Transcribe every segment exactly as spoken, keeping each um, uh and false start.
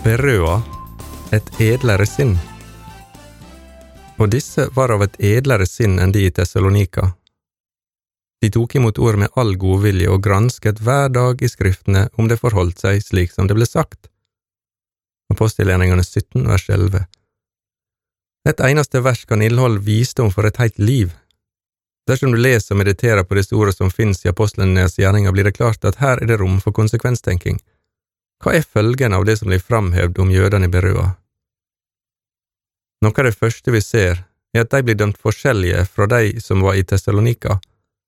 Berøa, et edlere sinn. Og disse var av et edlere sinn enn de i Thessalonika. De tok imot ord med all godvilje og gransket hver dag i skriftene om det forholdt seg slik som det ble sagt. Apostelgjerningene sytten, vers elleve. Et eneste vers kan inneholde visdom for et helt liv. Dersom du leser og mediterer på disse ordene som finnes i apostlenes gjerninger, blir det klart at her er det rom for konsekvenstenking. Hva er følgen av det som blir framhevd om jødene i Berøa? Noe av det første vi ser, er at de blir dømt forskjellige fra de som var i Thessalonika.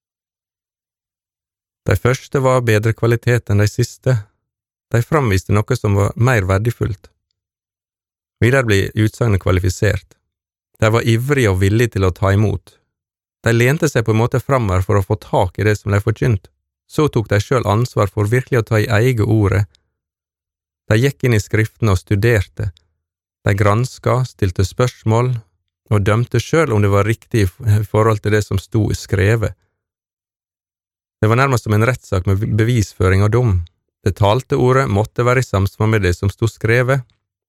De første var bedre kvalitet enn de siste. De framviste noe som var mer verdifullt. Videre blir utsagnet kvalifisert. De var ivrige og villige til å ta imot. De lente seg på en måte framover for å få tak i det som de forkynt. Så tok de selv ansvar for virkelig å ta i eget ordet. De gikk inn i skriftene og studerte. De granska, stilte spørsmål og dømte selv om det var riktig i forhold til det som stod skrevet. Det var nærmest som en rettssak med bevisføring og dom. Det talte ordet måtte være i samsvar med det som stod skrevet.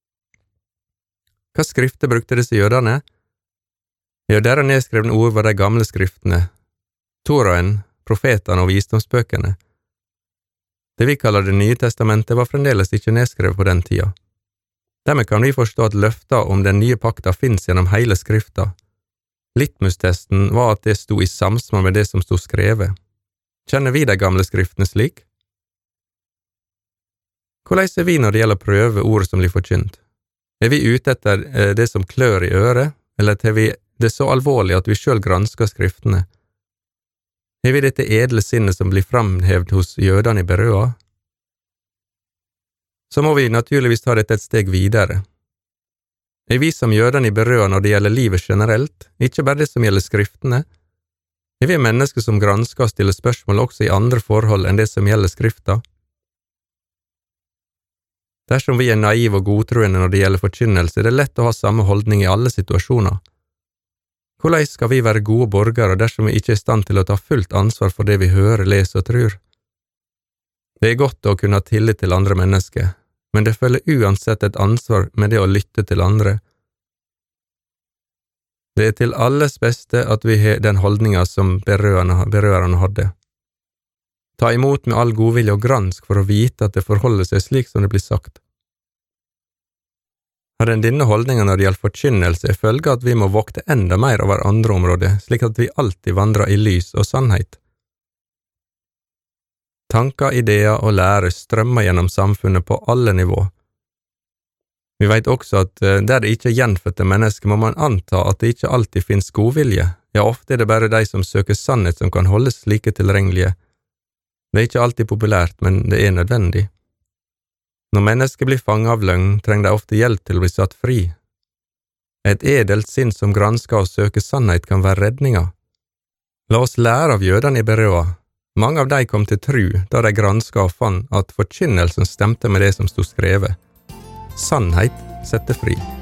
Hva skrifter brukte disse jødene? Ja, deres nedskrevne ord var de gamle skriftene, Toraen, profetene og visdomsbøkene. Det vi kaller det nye testamentet var fremdeles ikke nedskrevet på den tida. Dermed kan vi forstå at løfta om den nye pakta finnes gjennom hele skrifta. Litmustesten var at det stod i samsvar med det som stod skrevet. Kjenner vi de gamle skriftene slik? Hvordan er vi når det gjelder å prøve ordet som blir forkynt? Er vi ute etter det som klør i øret, eller tar vi det så alvorlig at vi selv gransker skriftene? Er vi dette edle sinnet som blir framhevd hos jødene i Berøa? Så må vi naturligvis ta dette et steg videre. Er vi som jødene i Berøa når det gjelder livet generelt, ikke bare det som gjelder skriftene? Er vi mennesker som gransker og stiller spørsmål også i andre forhold enn det som gjelder skrifta? Dersom vi er naive og godtroende når det gjelder forkynnelse, er det lett å ha samme holdning i alle situasjoner. Hvordan skal vi være gode borgere dersom vi ikke er i stand til å ta fullt ansvar for det vi hører, leser og tror? Det er godt å kunne ha tillit til andre mennesker, men det følger uansett et ansvar med det å lytte til andre. Det er til alles beste at vi har den holdninga som berørerne hadde. Ta imot med all godvilje og gransk for å vite at det forholder seg slik som det blir sagt. Har den denne holdningen når det gjelder forkynnelse er følge at vi må vokte enda mer over andre områder, slik at vi alltid vandrer i lys og sannhet. Tanker, ideer og lære strømmer gjennom samfunnet på alle nivå. Vi vet også at der det ikke er gjenfødte mennesker, må man anta at det ikke alltid finnes godvilje. Ja, ofte er det bare de som søker sannhet som kan holdes like tilregnelige. Det er ikke alltid populært, men det er nødvendig. Når mennesker blir fanget av løgn, trenger de ofte hjelp til å bli satt fri. Et edelt sinn som gransker og søker sannhet kan være redninga. La oss lære av jødene i Berøa. Mange av de kom til tru da de granska og fant at forkynnelsen stemte med det som stod skrevet. Sannhet setter fri.